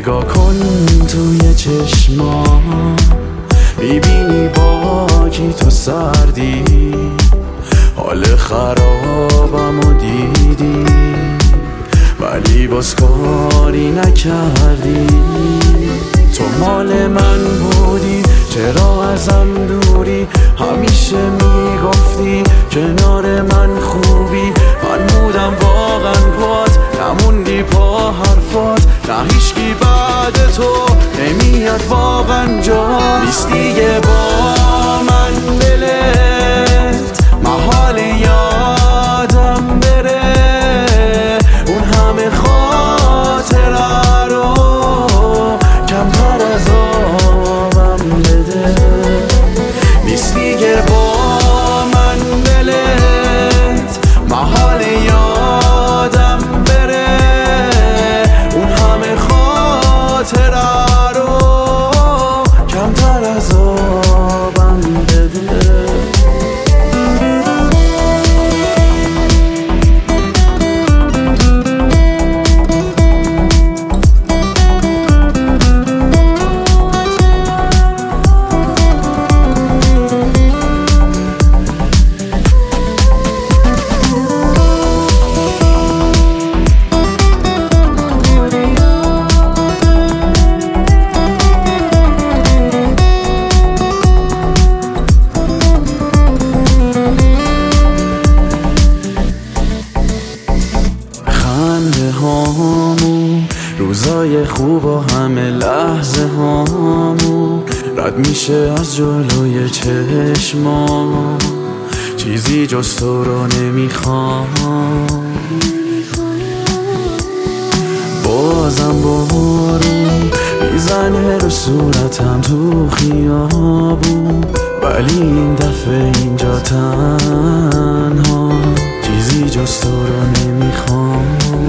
نگاه کن توی چشمام، میبینی با کی تو سردی، حال خرابم و دیدی ولی باز کاری نکردی. تو مال من بودی، چرا ازم دوری؟ همیشه میگفتی کنار من خوبی. من بودم واقعا پات، نموندی پا حرفات. نه هیچکی بعد تو نمیاد واقعا جا نیست دیگه با من دلت. محال یادم بره اون همه خاطره رو، کمتر از آبم بده. نیست دیگه با من دلت، محال یادم بره اون همه خاطره رو، کمتر از آبم بده. روزای خوب و همه لحظه هامون رد میشه از جلوی چشمام، چیزی جز تو رو نمیخوام. بازم بارون میزنه رو صورتم تو خیابون، ولی این دفعه اینجا تنها، چیزی جز تو رو نمیخوام.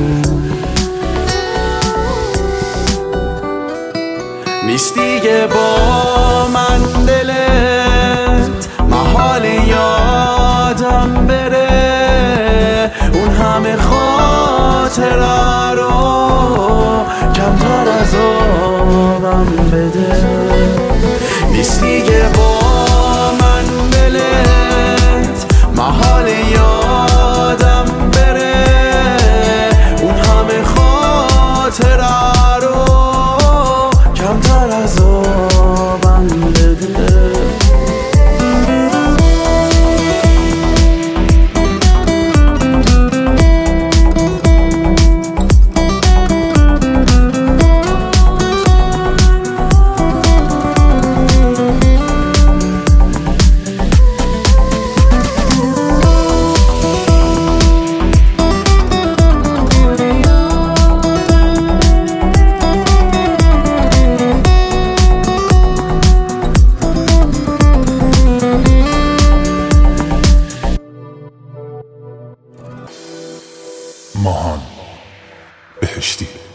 نیست دیگه با من دلت، محال یادم بره اون همه خاطره رو، کمتر از آبم بده. نیست دیگه با من دلت، محال یادم بره اون همه خاطره رو، کمتر از آبم بده. ماهان بهشتی.